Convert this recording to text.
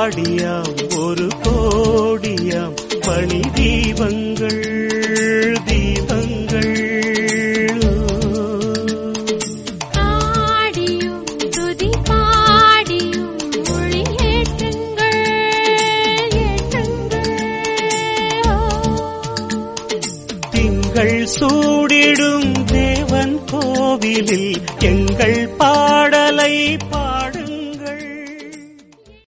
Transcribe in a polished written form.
பாடியாம் ஒரு கோடியாம் பணி தீபங்கள் தீபங்கள். பாடியும் துதி பாடியும் ஒளி ஏற்றுங்கள் ஏற்றுங்கள். திங்கள் சூடிடும் தேவன் கோவிலில் எங்கள் பாடலை